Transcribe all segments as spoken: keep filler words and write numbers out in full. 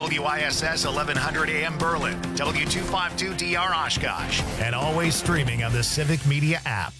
W I S S eleven hundred A M Berlin, W two fifty-two D R Oshkosh, and always streaming on the Civic Media app.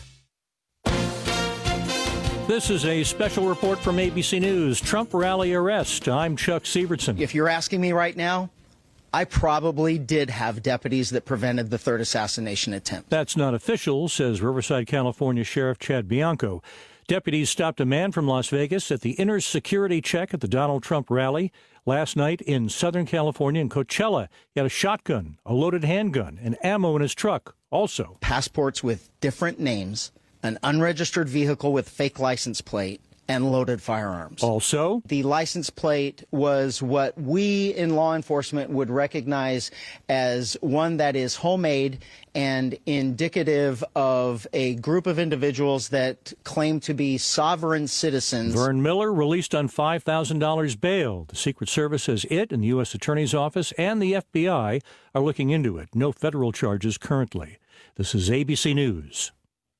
This is a special report from A B C News. Trump rally arrest. I'm Chuck Sievertson. If you're asking me right now, I probably did have deputies that prevented the third assassination attempt. That's not official, says Riverside, California Sheriff Chad Bianco. Deputies stopped a man from Las Vegas at the inner security check at the Donald Trump rally. Last night in Southern California in Coachella, he had a shotgun, a loaded handgun, and ammo in his truck. Also, passports with different names, an unregistered vehicle with fake license plate, and loaded firearms. Also, the license plate was what we in law enforcement would recognize as one that is homemade and indicative of a group of individuals that claim to be sovereign citizens. Vern Miller released on five thousand dollars bail. The Secret Service says it and the U S Attorney's Office and the F B I are looking into it. No federal charges currently. This is A B C News.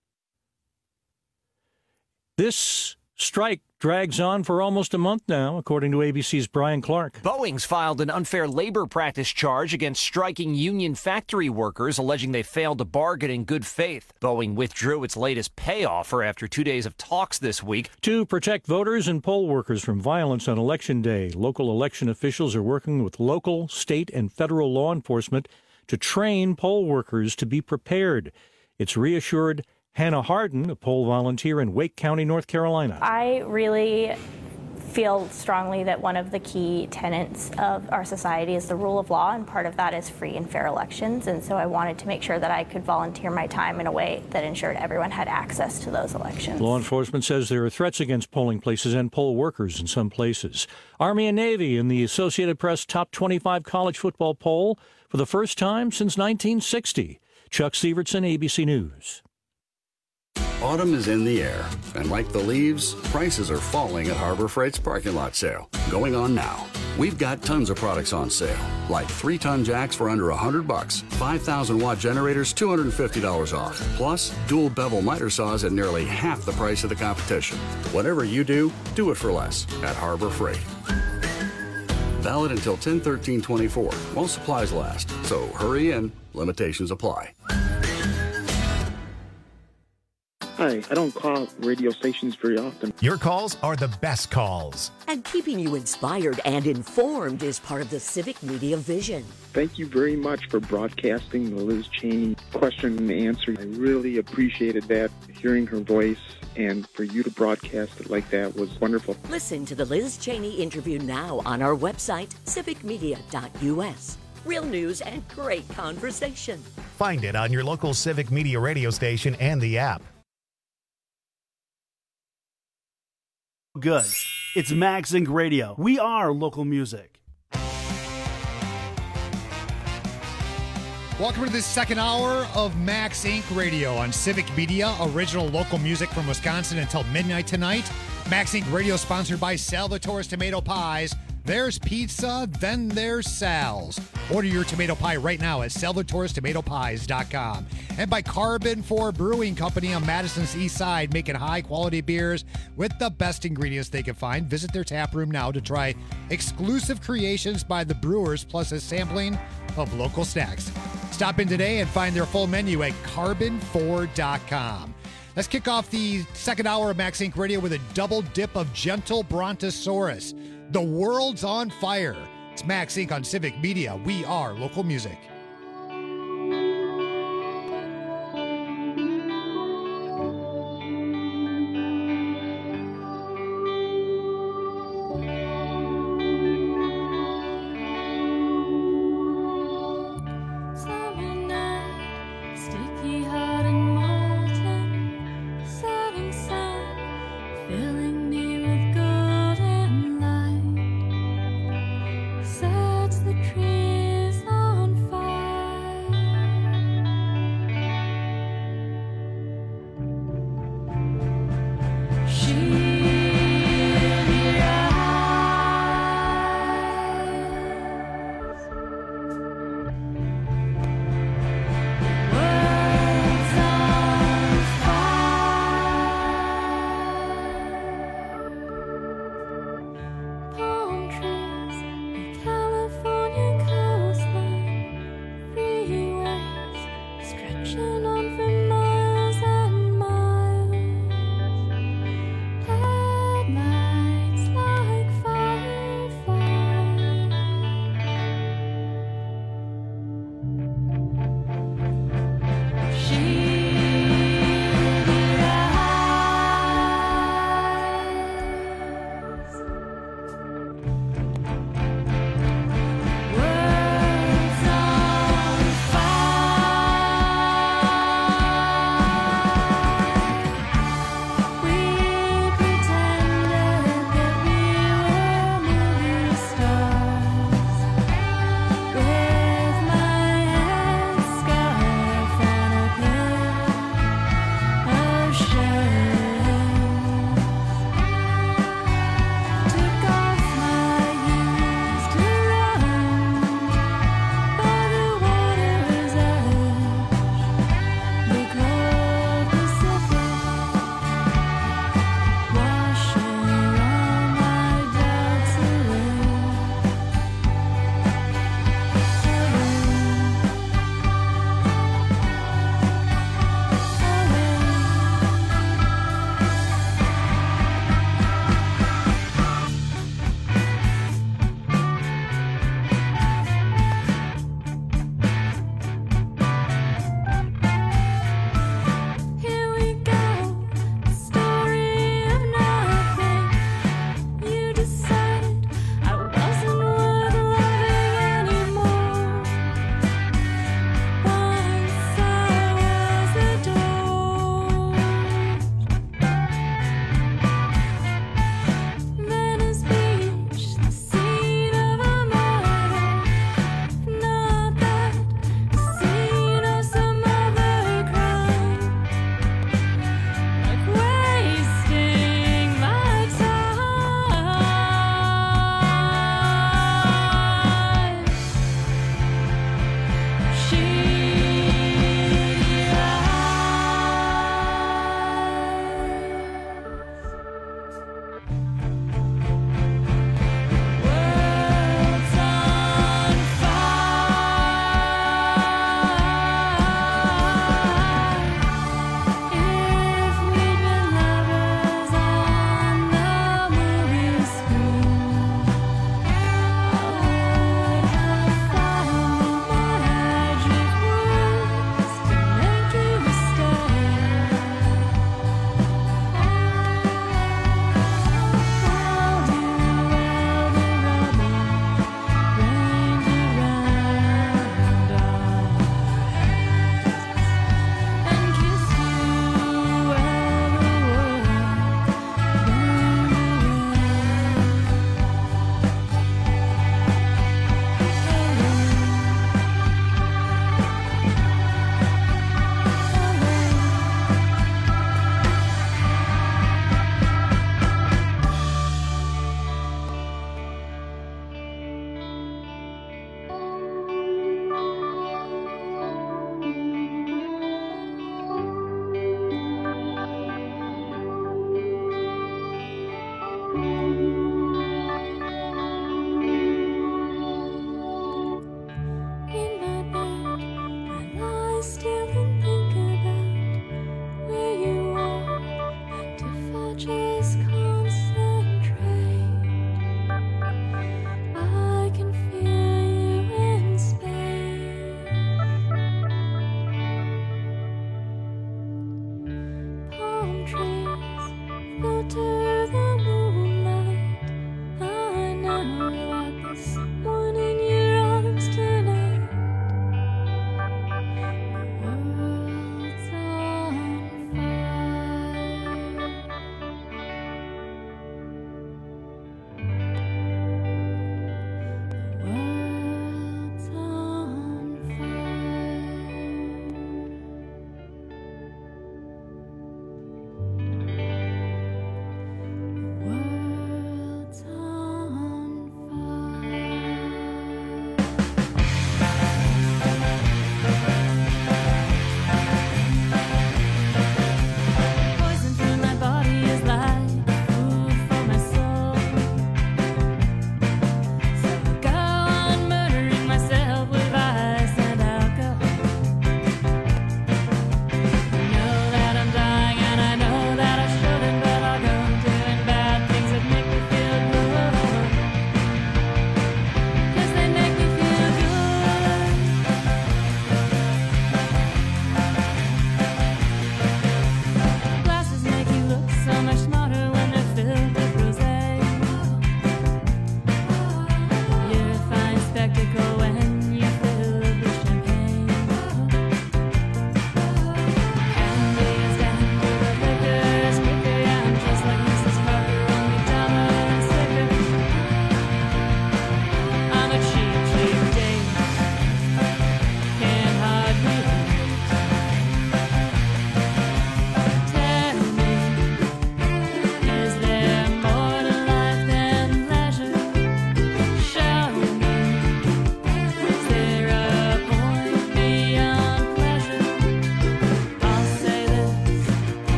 This strike drags on for almost a month now, according to A B C's Brian Clark. Boeing's filed an unfair labor practice charge against striking union factory workers, alleging they failed to bargain in good faith. Boeing withdrew its latest pay offer after two days of talks this week. To protect voters and poll workers from violence on Election Day, local election officials are working with local, state, and federal law enforcement to train poll workers to be prepared. It's reassured Hannah Harden, a poll volunteer in Wake County, North Carolina. I really feel strongly that one of the key tenets of our society is the rule of law, and part of that is free and fair elections. And so I wanted to make sure that I could volunteer my time in a way that ensured everyone had access to those elections. Law enforcement says there are threats against polling places and poll workers in some places. Army and Navy in the Associated Press top twenty-five college football poll for the first time since nineteen sixty. Chuck Sievertson, A B C News. Autumn is in the air, and like the leaves, prices are falling at Harbor Freight's parking lot sale, going on now. We've got tons of products on sale, like three-ton jacks for under one hundred bucks, five thousand watt generators, two hundred fifty dollars off, plus dual bevel miter saws at nearly half the price of the competition. Whatever you do, do it for less at Harbor Freight. Valid until ten thirteen twenty-four, while supplies last, so hurry in, limitations apply. Hi, I don't call radio stations very often. Your calls are the best calls. And keeping you inspired and informed is part of the Civic Media vision. Thank you very much for broadcasting the Liz Cheney question and answer. I really appreciated that, hearing her voice, and for you to broadcast it like that was wonderful. Listen to the Liz Cheney interview now on our website, civic media dot u s. Real news and great conversation. Find it on your local Civic Media radio station and the app. Good. It's Max Inc Radio. We are local music. Welcome to this second hour of Max Incorporated. Radio on Civic Media, original local music from Wisconsin until midnight tonight. Max Incorporated Radio sponsored by Salvatore's Tomato Pies. There's pizza, then there's Sal's. Order your tomato pie right now at salvatores tomato pies dot com. And by Carbon four Brewing Company on Madison's East Side, making high-quality beers with the best ingredients they can find. Visit their tap room now to try exclusive creations by the brewers, plus a sampling of local snacks. Stop in today and find their full menu at carbon four dot com. Let's kick off the second hour of Max Incorporated. Radio with a double dip of Gentle Brontosaurus. The world's on fire. It's Max Incorporated on Civic Media. We are local music. Sets the trees on fire.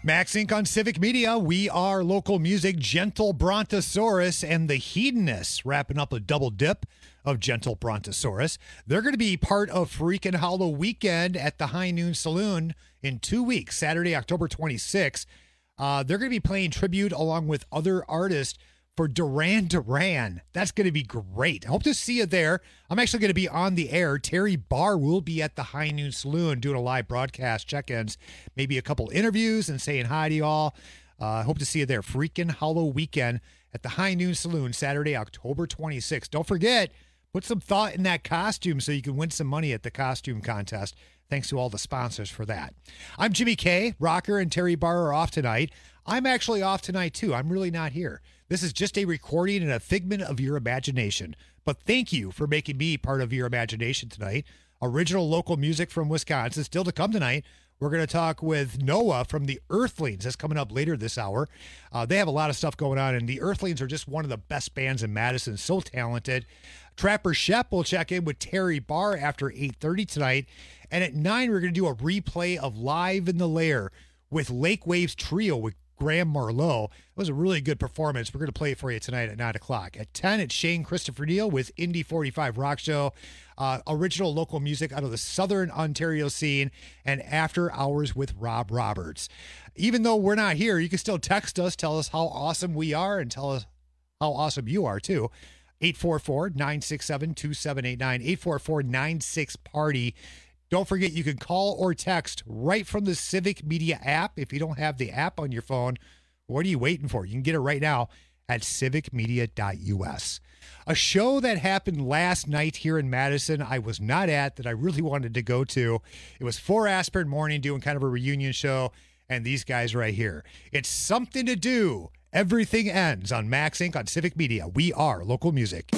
Max Incorporated on Civic Media. We are local music. Gentle Brontosaurus and the Hedonists wrapping up a double dip of Gentle Brontosaurus. They're going to be part of Freakin' Hollow Weekend at the High Noon Saloon in two weeks, Saturday, October twenty-sixth. Uh, they're going to be playing tribute along with other artists for Duran Duran. That's going to be great. I hope to see you there. I'm actually going to be on the air. Terry Barr will be at the High Noon Saloon doing a live broadcast, check-ins, maybe a couple interviews and saying hi to y'all. I uh, hope to see you there. Freakin' Hollow Weekend at the High Noon Saloon, Saturday, October twenty-sixth. Don't forget, put some thought in that costume so you can win some money at the costume contest. Thanks to all the sponsors for that. I'm Jimmy K. Rocker and Terry Barr are off tonight. I'm actually off tonight, too. I'm really not here. This is just a recording and a figment of your imagination. But thank you for making me part of your imagination tonight. Original local music from Wisconsin. Still to come tonight, we're going to talk with Noah from the Earthlings. That's coming up later this hour. Uh, they have a lot of stuff going on, and the Earthlings are just one of the best bands in Madison. So talented. Trapper Shep will check in with Terry Barr after eight thirty tonight. And at nine, we're going to do a replay of Live in the Lair with Lake Waves Trio with Graham Marlowe. It was a really good performance. We're going to play it for you tonight at nine o'clock. At ten, it's Shane Christopher Neal with Indie forty-five Rock Show. Uh, original local music out of the Southern Ontario scene. And After Hours with Rob Roberts. Even though we're not here, you can still text us, tell us how awesome we are, and tell us how awesome you are, too. eight four four, nine six seven, two seven eight nine, eight four four, nine six, party. Don't forget, you can call or text right from the Civic Media app. If you don't have the app on your phone, what are you waiting for? You can get it right now at civic media dot u s. A show that happened last night here in Madison I was not at that I really wanted to go to. It was Four Aspirin Morning doing kind of a reunion show, and these guys right here. It's Something to Do. Everything Ends on Max Incorporated on Civic Media. We are local music.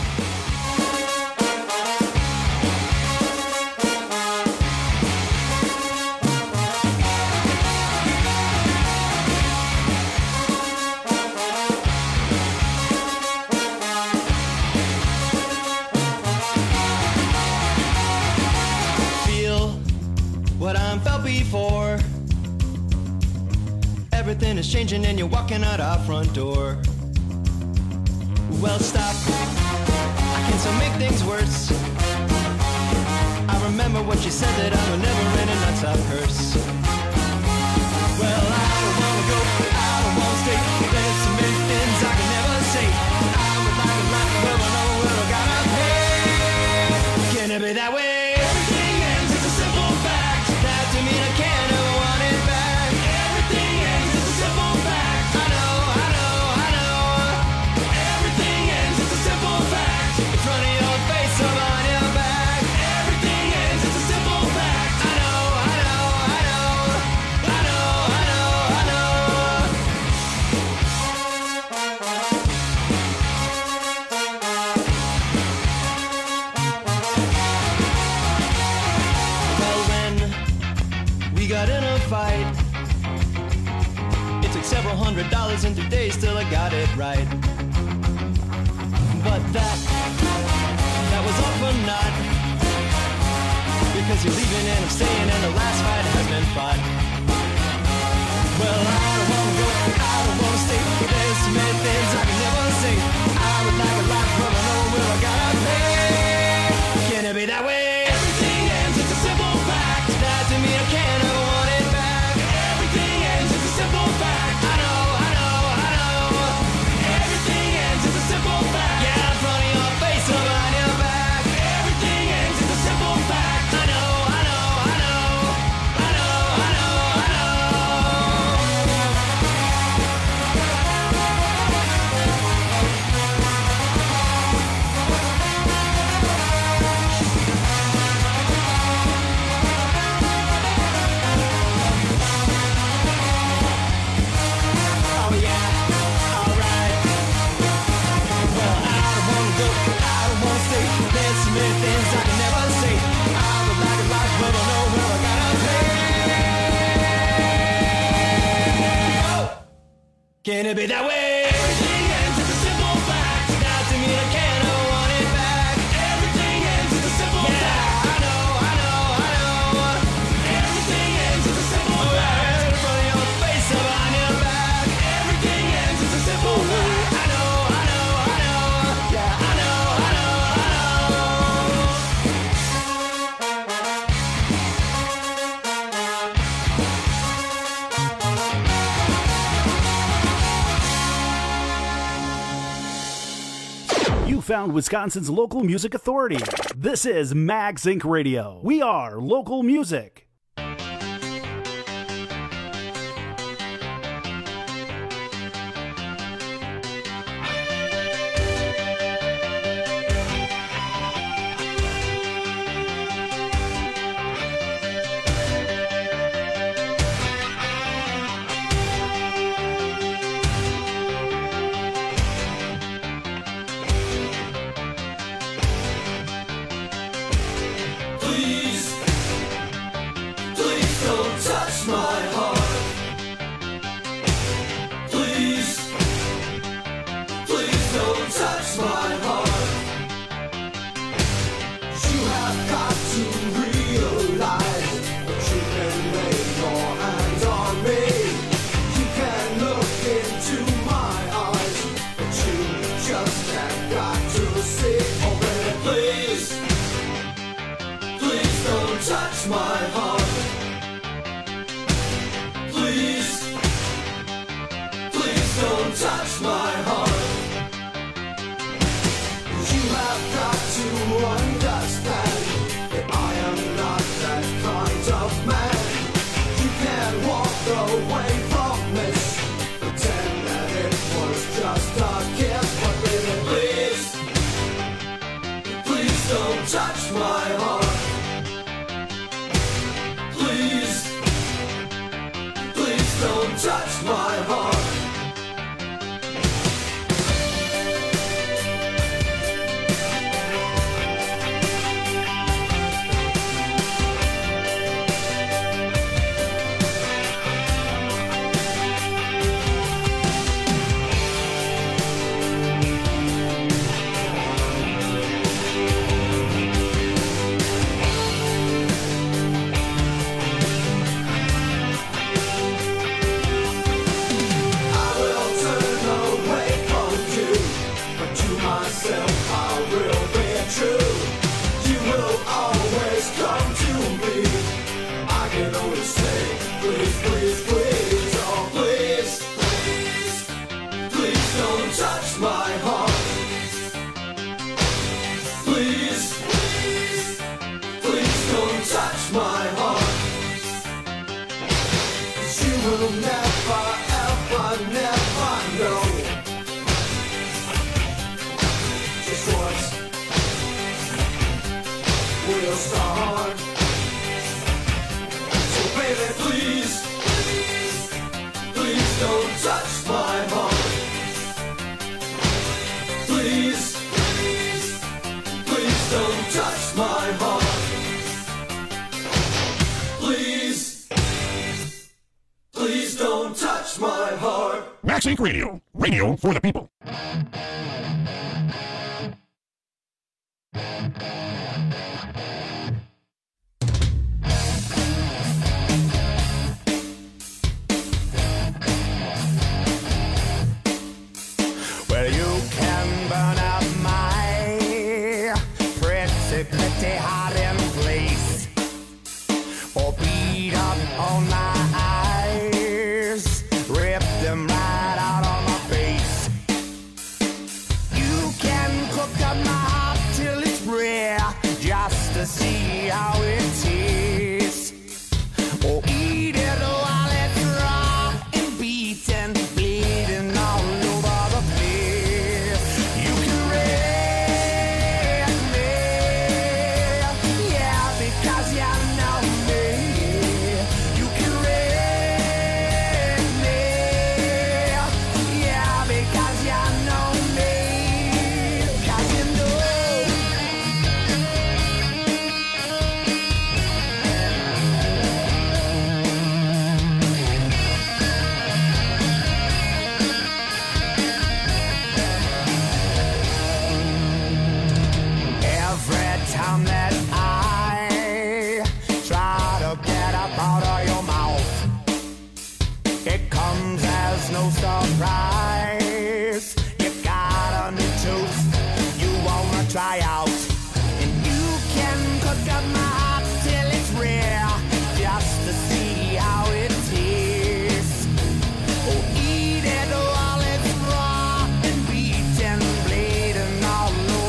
What I'm felt before. Everything is changing and you're walking out our front door. Well, stop. I can still make things worse. I remember what you said, that I would never end and not stop curse. Well, I don't wanna go, I don't wanna stay. There's so many things I can never say. I would like a life where I know where I gotta pay. Can it be that way? Several hundred dollars in today, still I got it right. But that, that was all for naught. Because you're leaving and I'm staying and the last fight has been fought. Well, I don't wanna go, I don't wanna stay. There's so many things I can never say. I would like a life, but I know where I gotta pay. Can it be that way? Everything ends, it's a simple fact. That to me I can't ever want it back. Everything ends, it's a simple fact. Can it be that way? Everything ends, it's a simple fact. Now to me I can't ever want it back. Everything ends, it's a simple yeah, fact. I know, I know, I know. Everything ends, it's a simple fact. In front of your face, found Wisconsin's local music authority. This is Max Inc Radio. We are local music. Max Inc Radio. Radio for the people. Well, you can burn up my pretty, pretty hiding place, or beat up on my eyes, rip them right out on my face. You can cook up my heart till it's rare, just to see how it tastes, or eat it while it's raw and beaten, bleeding all over the place. You can raise me, yeah, because you know me. You can raise me, yeah, because you know me. 'Cause you know. Every time that I try to get up out of your mouth, it comes as no surprise. You got a new tooth you wanna try out, and you can cook up my heart till it's rare, just to see how it tastes. Oh, eat it while it's raw and beaten, bleeding all over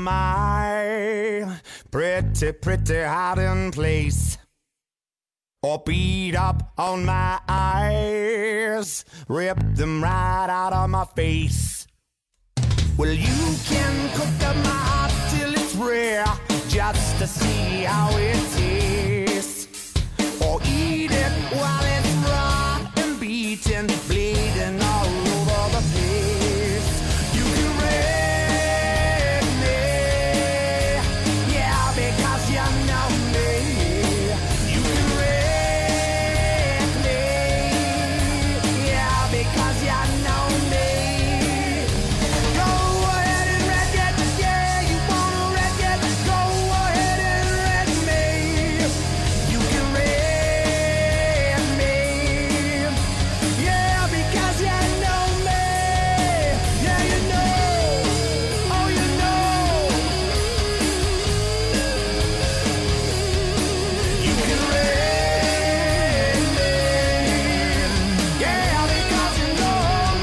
my pretty, pretty hiding place, or beat up on my eyes, rip them right out of my face. Well, you can cook up my heart till it's rare, just to see how it tastes, or eat it while it's raw and beaten, bleeding all over the place. You can wreck me, yeah, because you know me. You can wreck me, yeah, because you know me. Go ahead and wreck it, yeah, you wanna wreck it. Go ahead and wreck me. You can wreck me, yeah, because you know me. Yeah, you know, oh, you know. You can wreck me, yeah, because you know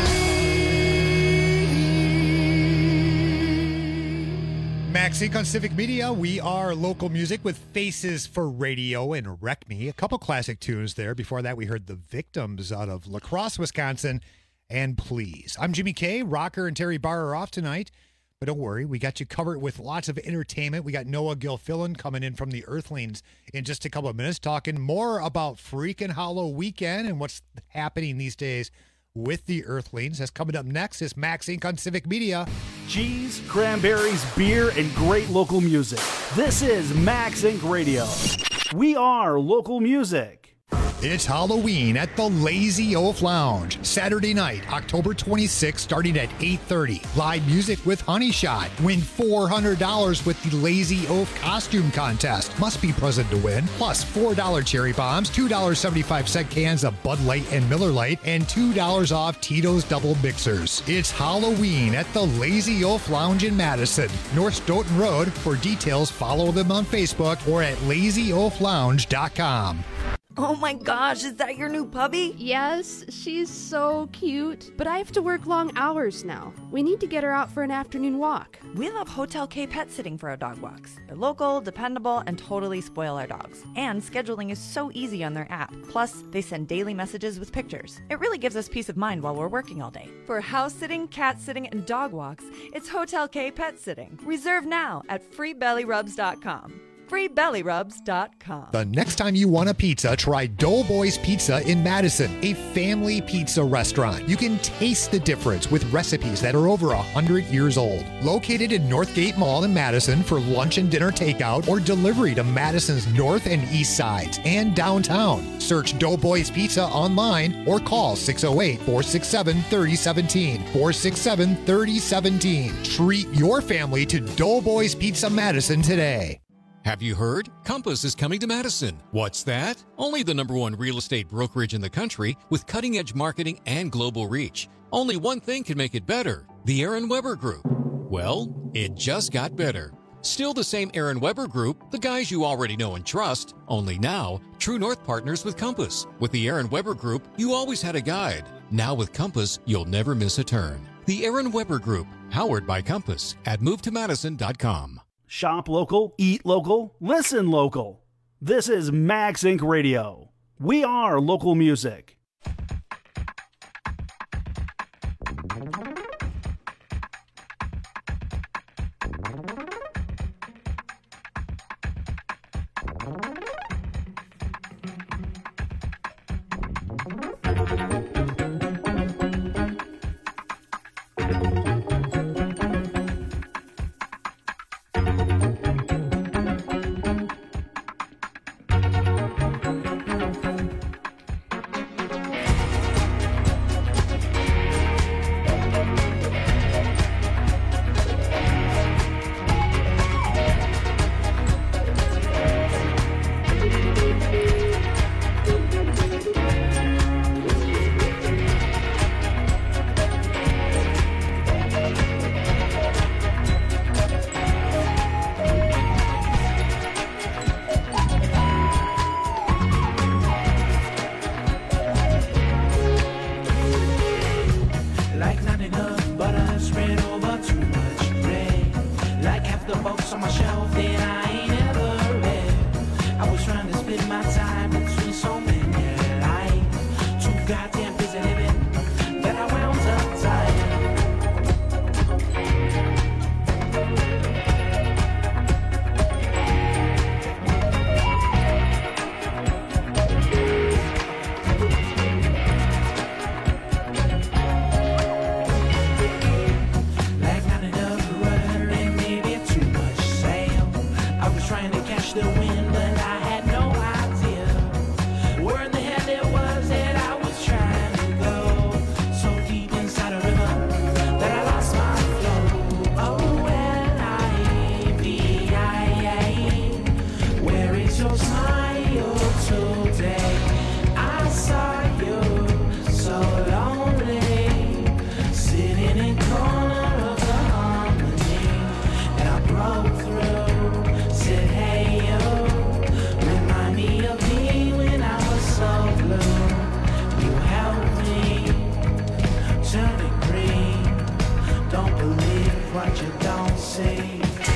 Max Inc on Civic Media. We are local music with Faces for Radio and Wreck Me. A couple classic tunes there. Before that, we heard The Victims out of La Crosse, Wisconsin, and Please. I'm Jimmy K. Rocker and Terry Barr are off tonight, but don't worry, we got you covered with lots of entertainment. We got Noah Gilfillan coming in from the Earthlings in just a couple of minutes, talking more about Freakin' Hollow Weekend and what's happening these days with the Earthlings. That's coming up next is Max Inc on Civic Media. Cheese, cranberries, beer, and great local music. This is Max Inc Radio. We are local music. It's Halloween at the Lazy Oaf Lounge. Saturday night, October twenty-sixth, starting at eight thirty. Live music with Honey Shot. Win four hundred dollars with the Lazy Oaf costume contest. Must be present to win. Plus four dollars cherry bombs, two dollars and seventy-five cents cans of Bud Light and Miller Lite, and two dollars off Tito's Double Mixers. It's Halloween at the Lazy Oaf Lounge in Madison, North Stoughton Road. For details, follow them on Facebook or at lazy oaf lounge dot com. Oh my gosh, is that your new puppy? Yes, she's so cute. But I have to work long hours now. We need to get her out for an afternoon walk. We love Hotel K Pet Sitting for our dog walks. They're local, dependable, and totally spoil our dogs. And scheduling is so easy on their app. Plus, they send daily messages with pictures. It really gives us peace of mind while we're working all day. For house sitting, cat sitting, and dog walks, it's Hotel K Pet Sitting. Reserve now at free belly rubs dot com. free belly rubs dot com. The next time you want a pizza, try Doughboys Pizza in Madison, a family pizza restaurant. You can taste the difference with recipes that are over one hundred years old. Located in Northgate Mall in Madison for lunch and dinner takeout or delivery to Madison's north and east sides and downtown. Search Doughboys Pizza online or call six oh eight, four six seven, three oh one seven, four six seven, three oh one seven. Treat your family to Doughboys Pizza Madison today. Have you heard? Compass is coming to Madison. What's that? Only the number one real estate brokerage in the country with cutting-edge marketing and global reach. Only one thing can make it better: the Aaron Weber Group. Well, it just got better. Still the same Aaron Weber Group, the guys you already know and trust, only now, True North partners with Compass. With the Aaron Weber Group, you always had a guide. Now with Compass, you'll never miss a turn. The Aaron Weber Group, powered by Compass at move to madison dot com. Shop local, eat local, listen local. This is Max Inc Radio. We are local music. close my eyes today, I saw you so lonely, sitting in corner of the harmony, and I broke through, said hey you, remind me of me when I was so blue, you helped me, turn it green, don't believe what you don't see.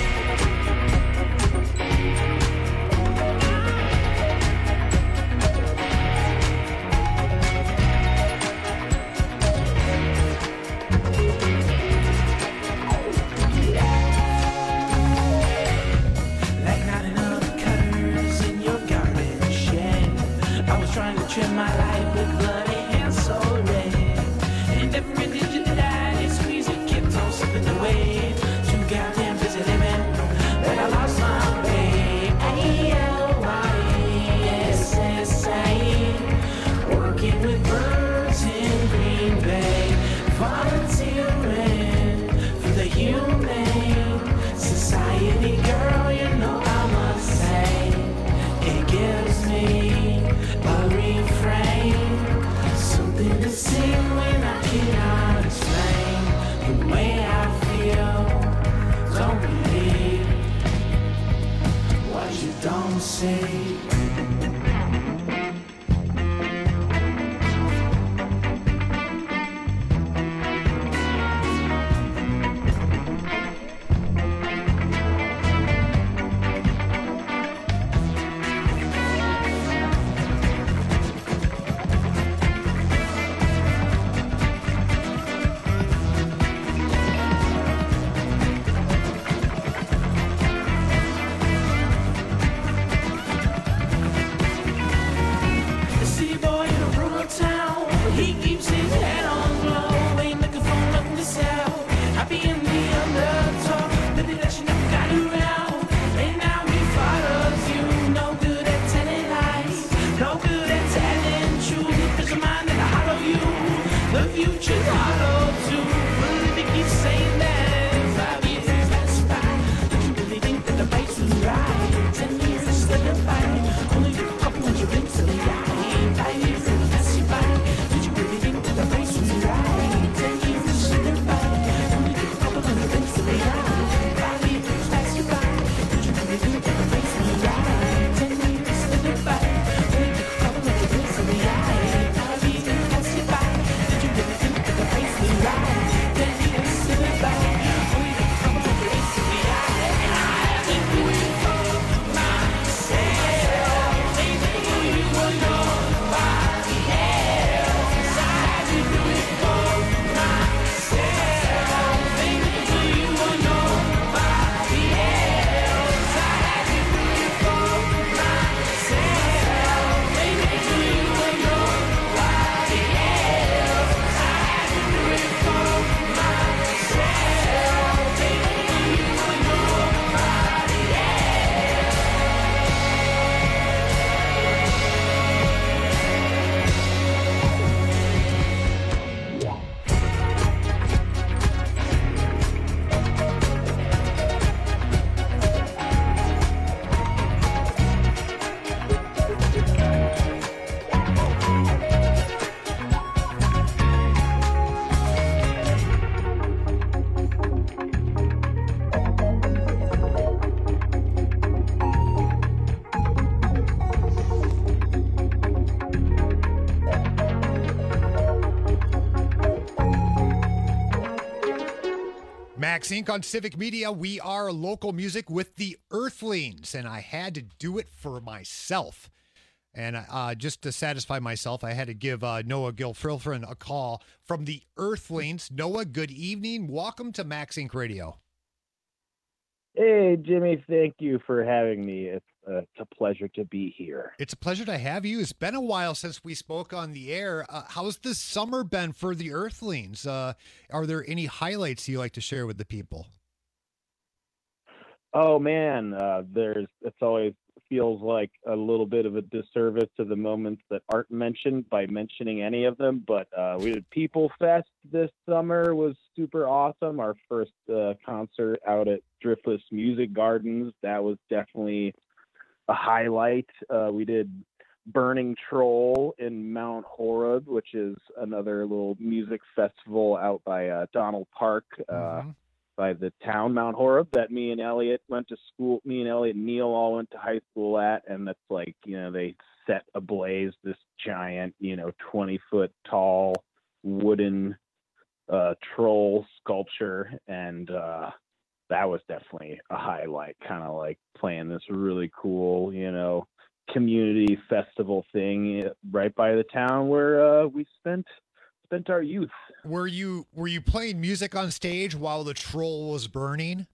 Trim my life with bloody hands so red, and every digit that I squeeze it kept on slipping away. Too goddamn busy living that I lost my way. A L Y S S A, working with birds in Green Bay, volunteering for the Humane Society. Girl, you know I must say it gives me a refrain, something to sing when I cannot explain the way I feel. Don't believe what you don't see. Max Incorporated on Civic Media. We are local music with the Earthlings, and I had to do it for myself. And uh, just to satisfy myself, I had to give uh, Noah Gilfilfrin a call from the Earthlings. Noah, good evening. Welcome to Max Incorporated Radio. Hey, Jimmy, thank you for having me. It's, uh, it's a pleasure to be here. It's a pleasure to have you. It's been a while since we spoke on the air. Uh, how's this summer been for the Earthlings? Uh, are there any highlights you like to share with the people? Oh, man, uh, there's it's always feels like a little bit of a disservice to the moments that aren't mentioned by mentioning any of them. But uh, we did People Fest this summer, was super awesome. Our first uh, concert out at Driftless Music Gardens. That was definitely a highlight. Uh, we did Burning Troll in Mount Horeb, which is another little music festival out by uh, Donald Park, uh, Mm-hmm. by the town Mount Horeb that me and Elliot went to school. Me and Elliot and Neil all went to high school at, and that's like, you know, they set ablaze this giant, you know, twenty foot tall wooden uh, troll sculpture, and uh, that was definitely a highlight. Kind of like playing this really cool, you know, community festival thing right by the town where uh, we spent spent our youth. Were you were you playing music on stage while the troll was burning?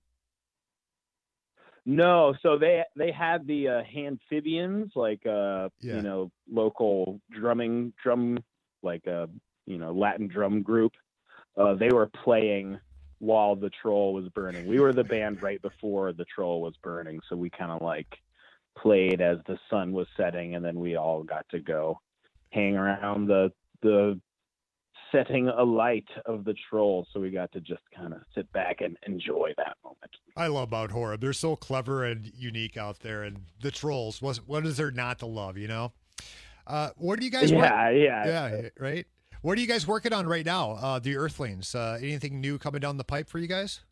No, so they they had the uh, Handphibians, like uh, Yeah. you know, local drumming drum, like a you know Latin drum group. Uh, they were playing while the troll was burning. We were the band right before the troll was burning, so we kind of like played as the sun was setting, and then we all got to go hang around the the setting alight of the troll. So we got to just kind of sit back and enjoy that moment. I love Mount Horeb. They're so clever and unique out there, and the trolls. Was what is there not to love? You know. Uh, what are you guys? Yeah, work- yeah. yeah. Right. What are you guys working on right now? Uh, the Earthlings. Uh, anything new coming down the pipe for you guys?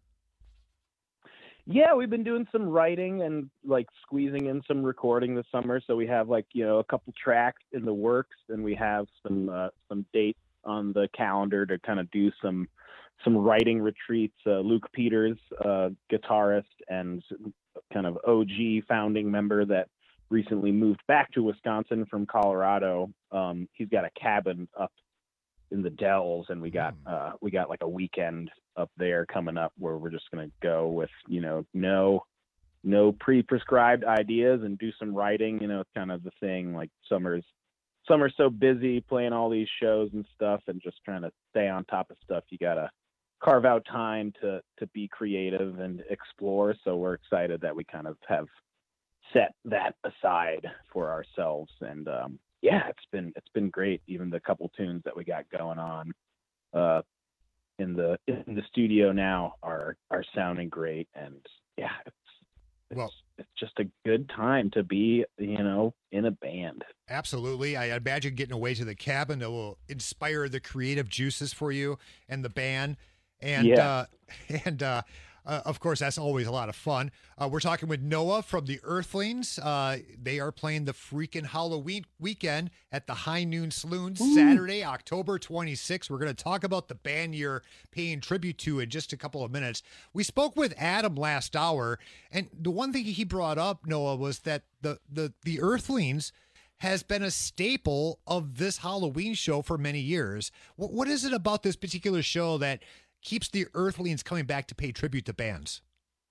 Yeah, we've been doing some writing and like squeezing in some recording this summer. So we have like, you know, a couple tracks in the works, and we have some uh, some dates on the calendar to kind of do some some writing retreats. Uh, Luke Peters, uh, guitarist and kind of O G founding member that recently moved back to Wisconsin from Colorado. Um, he's got a cabin up in the Dells, and we got uh, we got like a weekend up there coming up where we're just gonna go with, you know, no no pre-prescribed ideas and do some writing. You know, it's kind of the thing. Like summer's summer's so busy playing all these shows and stuff, and just trying to stay on top of stuff. You gotta carve out time to to be creative and explore. So we're excited that we kind of have set that aside for ourselves, and um, yeah, it's been it's been great. Even the couple tunes that we got going on uh, in the in the studio now are are sounding great, and yeah, it's it's, Well- it's just a good time to be, you know, in a band. Absolutely. I imagine getting away to the cabin that will inspire the creative juices for you and the band. And Yeah. uh, and uh, uh, of course, that's always a lot of fun. Uh, we're talking with Noah from the Earthlings. Uh, they are playing the freaking Halloween weekend at the High Noon Saloon Saturday, October twenty-sixth. We're going to talk about the band you're paying tribute to in just a couple of minutes. We spoke with Adam last hour, and the one thing he brought up, Noah, was that the the the Earthlings has been a staple of this Halloween show for many years. What, what is it about this particular show that keeps the Earthlings coming back to pay tribute to bands?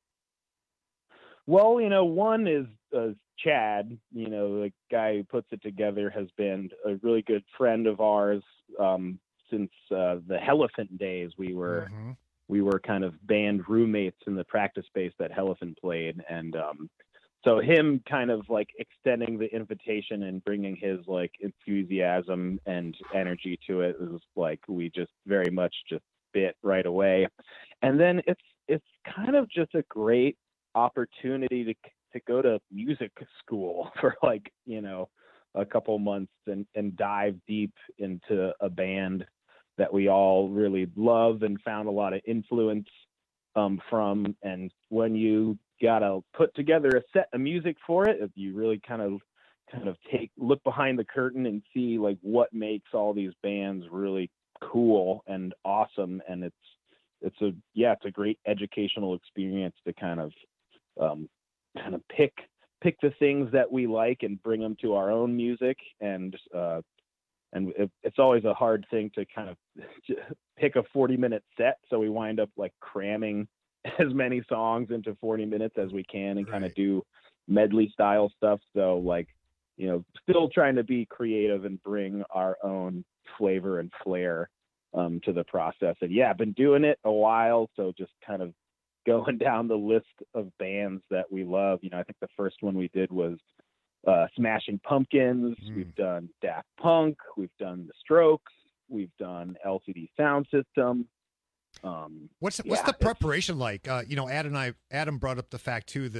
Well, you know, one is uh, Chad, you know, the guy who puts it together, has been a really good friend of ours um, since uh, the Hellephant days. We were Mm-hmm. we were kind of band roommates in the practice space that Hellephant played, and um, so him kind of like extending the invitation and bringing his like enthusiasm and energy to it was like we just very much just bit right away. And then it's it's kind of just a great opportunity to to go to music school for like, you know, a couple months and and dive deep into a band that we all really love and found a lot of influence um, from. And when you gotta put together a set of music for it, if you really kind of kind of take look behind the curtain and see like what makes all these bands really cool and awesome, and it's it's a yeah it's a great educational experience to kind of um, kind of pick pick the things that we like and bring them to our own music. And uh, and it, it's always a hard thing to kind of pick a forty minute set, so we wind up like cramming as many songs into forty minutes as we can and kind of do medley style stuff. So like, you know, still trying to be creative and bring our own flavor and flair um, to the process. And yeah, I've been doing it a while, so just kind of going down the list of bands that we love. You know, I think the first one we did was uh, Smashing Pumpkins. Mm. We've done Daft Punk. We've done The Strokes. We've done L C D Sound System. Um, What's what's yeah, the preparation like? Uh, you know, Adam and I, Adam brought up the fact too that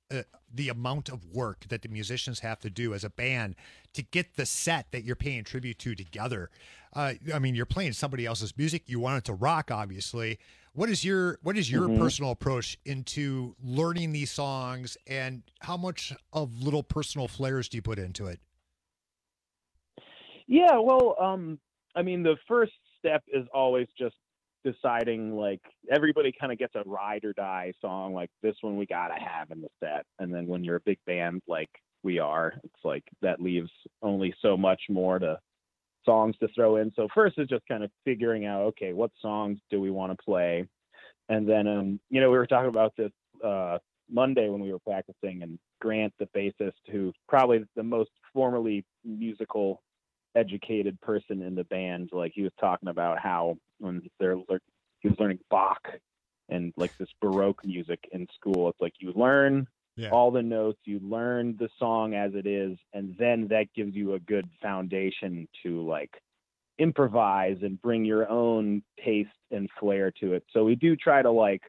uh, the amount of work that the musicians have to do as a band to get the set that you're paying tribute to together. Uh, I mean, you're playing somebody else's music. You want it to rock, obviously. What is your what is your Mm-hmm. personal approach into learning these songs, and how much of little personal flares do you put into it? Yeah, well, um, I mean, the first step is always just deciding, like, everybody kind of gets a ride or die song, like this one we gotta have in the set. And then when you're a big band like we are, it's like that leaves only so much more to songs to throw in. So first is just kind of figuring out, okay, what songs do we want to play? And then, um, you know, we were talking about this uh, Monday when we were practicing, and Grant, the bassist, who's probably the most formally musical educated person in the band, like he was talking about how when they're lear- he was learning Bach and like this Baroque music in school, it's like you learn Yeah. all the notes, you learn the song as it is, and then that gives you a good foundation to like improvise and bring your own taste and flair to it. So we do try to like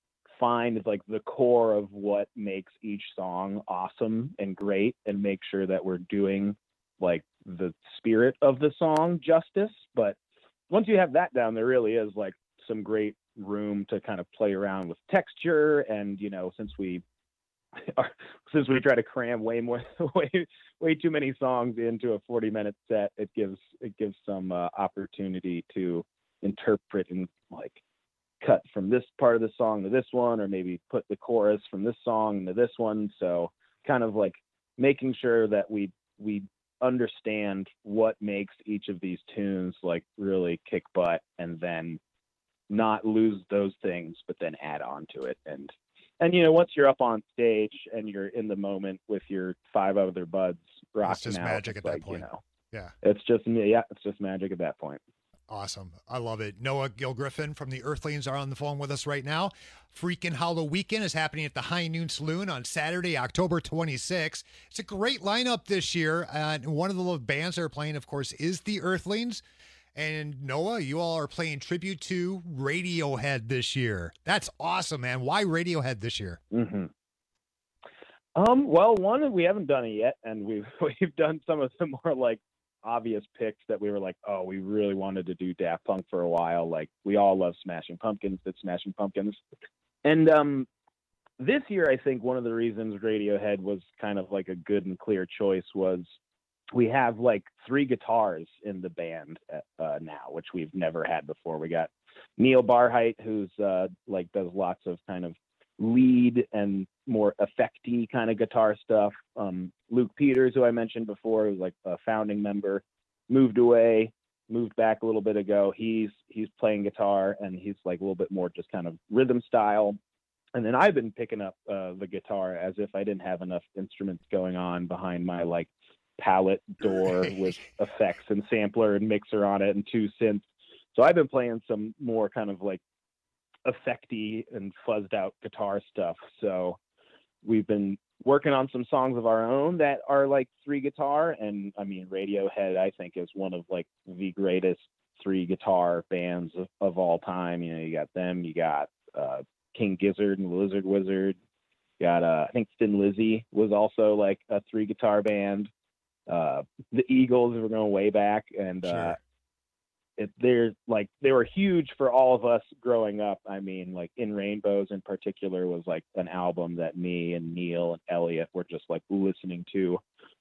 find like the core of what makes each song awesome and great, and make sure that we're doing like the spirit of the song justice. But once you have that down, there really is like some great room to kind of play around with texture. And, you know, since we are, since we try to cram way more, way, way too many songs into a forty minute set, it gives, it gives some uh, opportunity to interpret and like cut from this part of the song to this one, or maybe put the chorus from this song to this one. So kind of like making sure that we, we understand what makes each of these tunes like really kick butt, and then not lose those things, but then add on to it. And, and, you know, once you're up on stage and you're in the moment with your five other buds rocking It's just out, magic it's at that like, point. You know, Yeah. it's just, yeah, it's just magic at that point. Awesome. I love it. Noah Gilgriffin from the Earthlings are on the phone with us right now. Freaking Hollow Weekend is happening at the High Noon Saloon on Saturday, October twenty-sixth. It's a great lineup this year. Uh, and one of the bands that are playing, of course, is the Earthlings. And Noah, you all are playing tribute to Radiohead this year. That's awesome, man. Why Radiohead this year? Mm-hmm. Um, well, one, we haven't done it yet, and we've we've done some of the more like obvious picks that we were like, oh, we really wanted to do Daft Punk for a while. Like, we all love Smashing Pumpkins, did Smashing Pumpkins. And um, this year, I think one of the reasons Radiohead was kind of like a good and clear choice was we have like three guitars in the band uh, now, which we've never had before. We got Neil Barheit, who's uh, like does lots of kind of lead and more effecty kind of guitar stuff. Um, Luke Peters, who I mentioned before, who's like a founding member, moved away, moved back a little bit ago. He's he's playing guitar, and he's like a little bit more just kind of rhythm style. And then I've been picking up uh, the guitar as if I didn't have enough instruments going on behind my like palette door with effects and sampler and mixer on it and two synths. So I've been playing some more kind of like effecty and fuzzed out guitar stuff. So we've been working on some songs of our own that are like three guitar. And I mean, Radiohead, I think, is one of like the greatest three guitar bands of, of all time. You know, you got them, you got uh, King Gizzard and Lizard Wizard. You got, uh, I think Thin Lizzy was also like a three guitar band. Uh, the Eagles were going way back, and Sure. uh, it, they're like they were huge for all of us growing up. I mean, like In Rainbows in particular was like an album that me and Neil and Elliot were just like listening to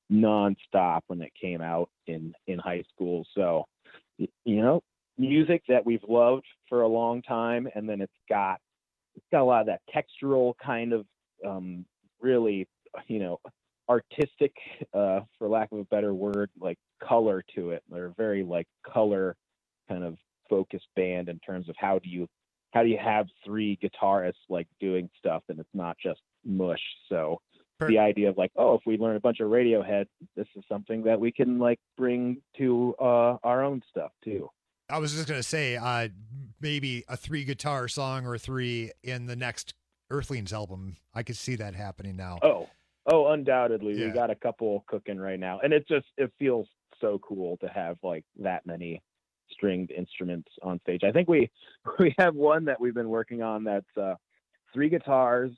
nonstop when it came out in in high school. So, you know, music that we've loved for a long time, and then it's got it's got a lot of that textural kind of um, really, you know, artistic, uh, for lack of a better word, like color to it. They're very like color kind of focused band in terms of how do you how do you have three guitarists like doing stuff and it's not just mush. So the idea of like, oh, if we learn a bunch of Radiohead, this is something that we can like bring to uh, our own stuff too. I was just going to say, uh, maybe a three guitar song or three in the next Earthlings album. I could see that happening now. Oh, oh, undoubtedly. Yeah. We got a couple cooking right now. And it just, it feels so cool to have like that many stringed instruments on stage. I think we, we have one that we've been working on that's uh, three guitars,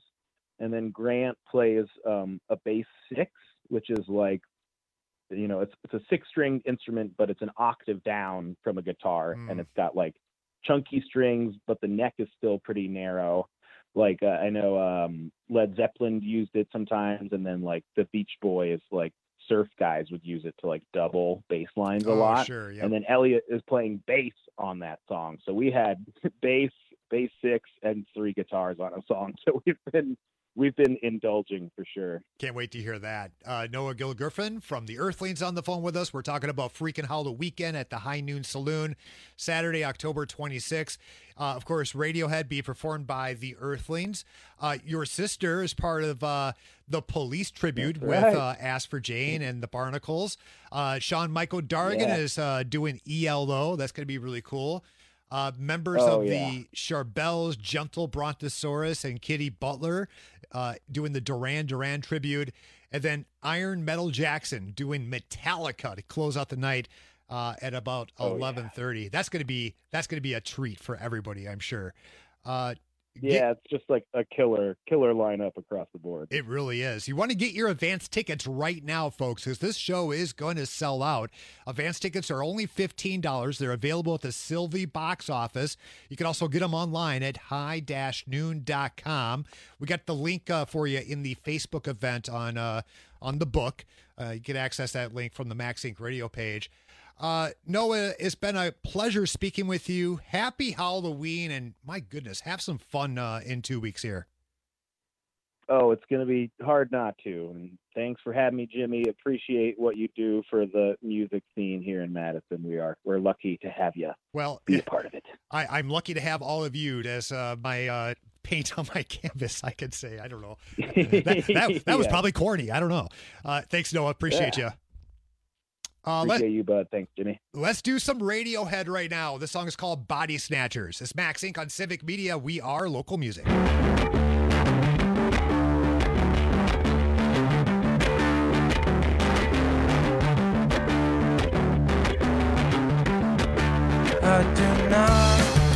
and then Grant plays um, a bass six, which is like, you know, it's it's a six string instrument, but it's an octave down from a guitar, Mm. and it's got like chunky strings, but the neck is still pretty narrow. Like uh, I know um, Led Zeppelin used it sometimes, and then like the Beach Boys, like surf guys would use it to like double bass lines a Oh, lot. sure, yep. And then Elliot is playing bass on that song, so we had bass, bass six, and three guitars on a song. So we've been we've been indulging for sure. Can't wait to hear that. Uh, Noah Gilgriffin from the Earthlings on the phone with us. We're talking about Freakin' Hollow Weekend at the High Noon Saloon, Saturday, October twenty-sixth. Uh, of course, Radiohead be performed by the Earthlings. Uh, your sister is part of uh, the Police Tribute That's with right. uh, Ask for Jane and the Barnacles. Uh, Sean Michael Dargan Yeah. is uh, doing E L O. That's going to be really cool. Uh, members Oh, of yeah. the Charbels, Gentle Brontosaurus, and Kitty Butler uh, doing the Duran Duran tribute. And then Iron Metal Jackson doing Metallica to close out the night uh, at about Oh, yeah. eleven thirty. That's gonna be that's gonna be a treat for everybody, I'm sure. Uh, Yeah, it's just like a killer killer lineup across the board. It really is. You want to get your advance tickets right now, folks, because this show is going to sell out. Advance tickets are only fifteen dollars. They're available at the Sylvie box office. You can also get them online at high dash noon dot com. We got the link uh, for you in the Facebook event on uh, on the book. Uh, you can access that link from the Max Inc Radio page. Uh, Noah, it's been a pleasure speaking with you. Happy Halloween, and my goodness, have some fun uh, in two weeks here. Oh, it's going to be hard not to. And thanks for having me, Jimmy. Appreciate what you do for the music scene here in Madison. We are we're lucky to have you. Well, be a part of it. I, I'm lucky to have all of you as uh, my uh, paint on my canvas, I could say. I don't know. That, that, that was Yeah. probably corny. I don't know. Uh, thanks, Noah. Appreciate Yeah. you. Uh, Appreciate let, you, bud. Thanks, Jimmy. let's do some Radiohead right now. This song is called Body Snatchers. It's Max Incorporated on Civic Media. We are local music. I do not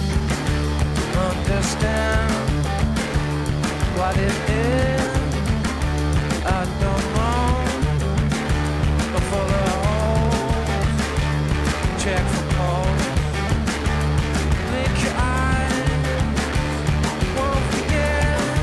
understand what it is. I don't know. But for the holes, check for holes. Make your eyes won't forget.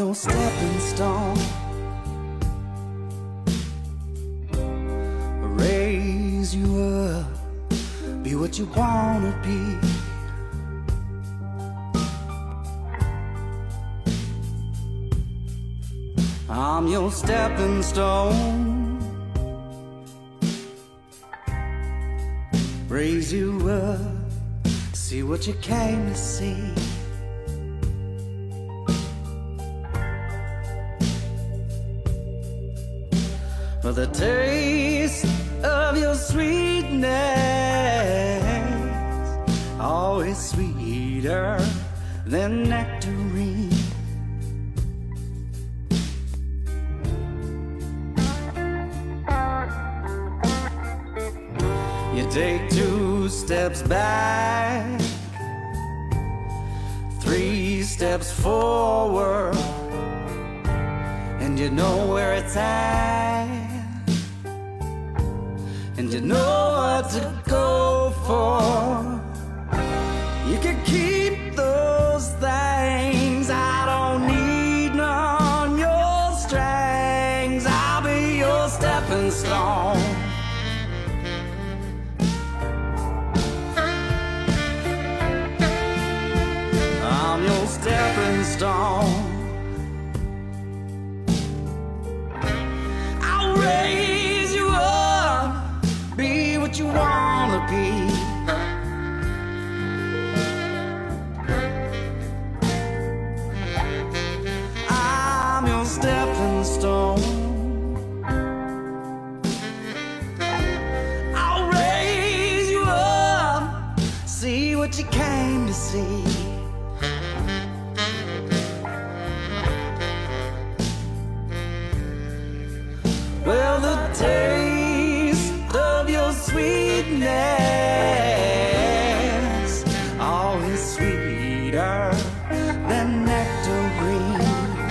your stepping stone. Raise you up, be what you wanna be. I'm your stepping stone. Raise you up, see what you came to see. For the taste of your sweetness, always sweeter than nectarine. You take two steps back, three steps forward, and you know where it's at, and you know what to go for. You can keep those things, I don't need none, your strings. I'll be your stepping stone. I'm your stepping stone. I'll raise you up, be what you wanna be. I'm your stepping stone. I'll raise you up, see what you came to see. Well, the taste of your sweetness, always sweeter than nectarine.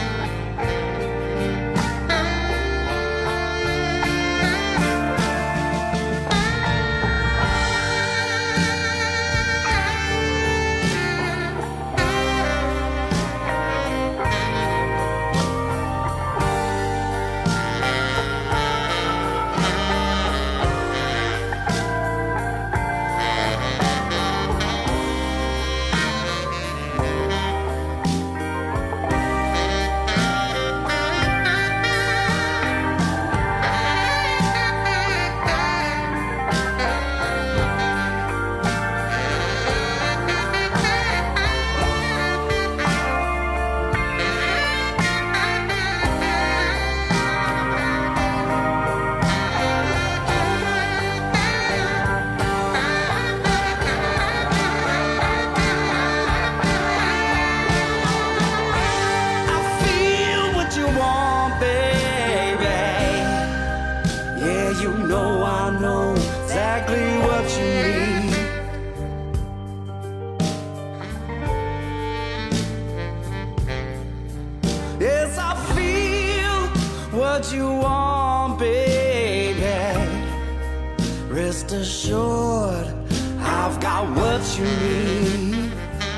What you want, baby. Rest assured, I've got what you need.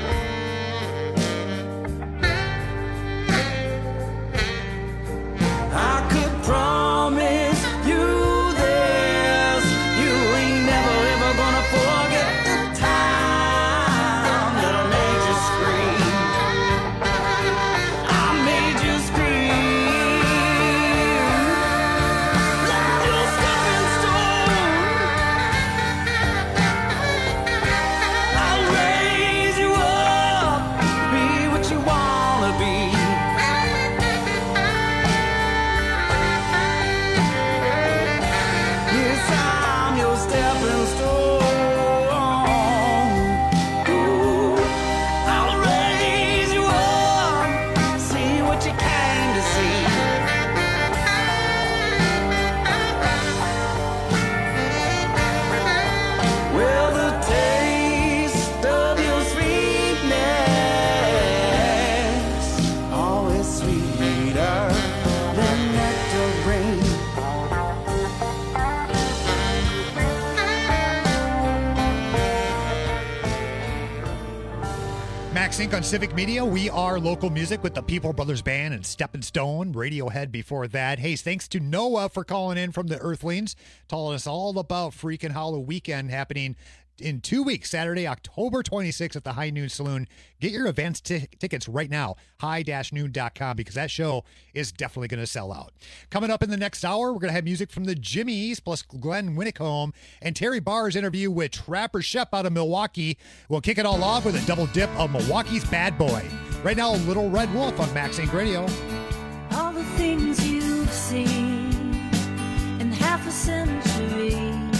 I could promise you this, you ain't never ever gonna forget the time that I made you scream. I made you scream. Raise Max Inc on Civic Media. We are local music with the People Brothers Band and Steppin' Stone. Radiohead before that. Hey, thanks to Noah for calling in from the Earthlings, telling us all about Freakin' Hollow Weekend happening in two weeks, Saturday, October twenty-sixth at the High Noon Saloon. Get your advance t- tickets right now, high dash noon dot com, because that show is definitely going to sell out. Coming up in the next hour, we're going to have music from the Jimmies, plus Glenn Winnicombe and Terry Barr's interview with Trapper Shep out of Milwaukee. We'll kick it all off with a double dip of Milwaukee's Bad Boy. Right now, Little Red Wolf on Max Inc Radio. All the things you've seen in half a century,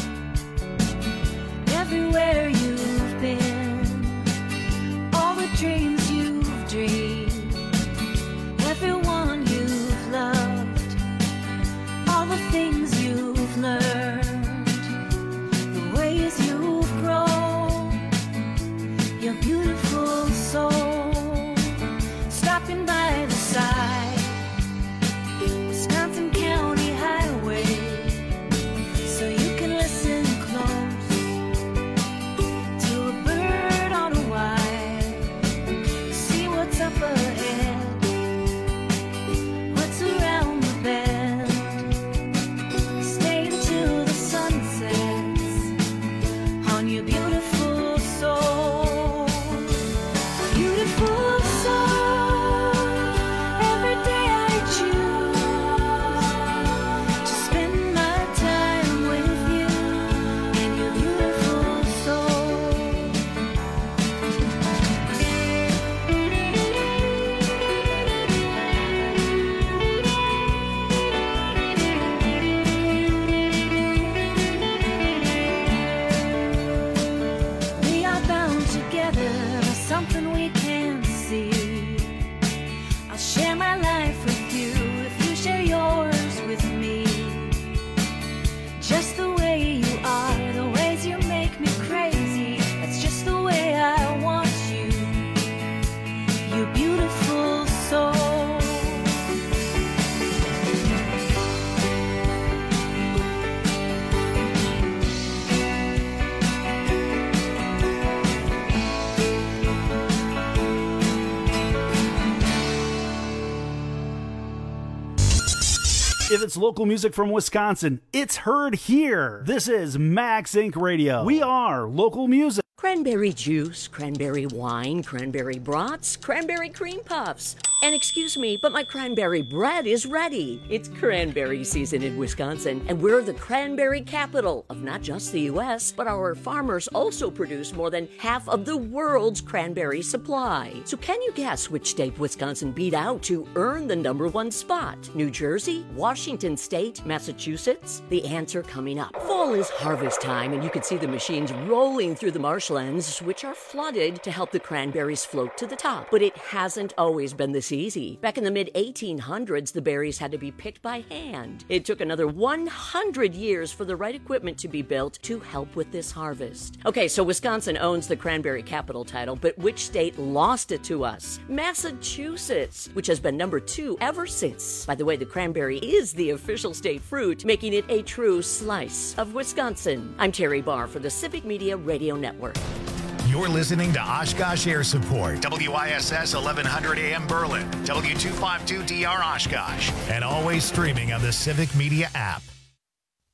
everywhere you've been, all the dreams you've dreamed, everyone you've loved, all the things you've learned, the ways you've grown, your beautiful soul, stopping by the side, Wisconsin County Highway, so you can listen close to a bird on a wire, see what's up ahead, what's around the bend, stay until the sun sets on your beautiful soul, beautiful soul. Every day I choose to spend my time with you and your beautiful soul. We are bound together by something we can't see. I'll share my life with you if you share yours with me. Just the way you are, the ways you make me crazy. That's just the way I want you, you beautiful soul. If it's local music from Wisconsin, it's heard here. This is Max Inc Radio. We are local music. Cranberry juice, cranberry wine, cranberry brats, cranberry cream puffs. And excuse me, but my cranberry bread is ready. It's cranberry season in Wisconsin, and we're the cranberry capital of not just the U S, but our farmers also produce more than half of the world's cranberry supply. So can you guess which state Wisconsin beat out to earn the number one spot? New Jersey, Washington State, Massachusetts? The answer coming up. Fall is harvest time, and you can see the machines rolling through the marshlands, which are flooded to help the cranberries float to the top. But it hasn't always been this easy. Back in the mid eighteen hundreds, the berries had to be picked by hand. It took another one hundred years for the right equipment to be built to help with this harvest. Okay, so Wisconsin owns the cranberry capital title, but which state lost it to us? Massachusetts, which has been number two ever since. By the way, the cranberry is the official state fruit, making it a true slice of Wisconsin. I'm Terry Barr for the Civic Media Radio Network. You're listening to Oshkosh Air Support, W I S S eleven hundred A M Berlin, W two fifty-two D R Oshkosh, and always streaming on the Civic Media app.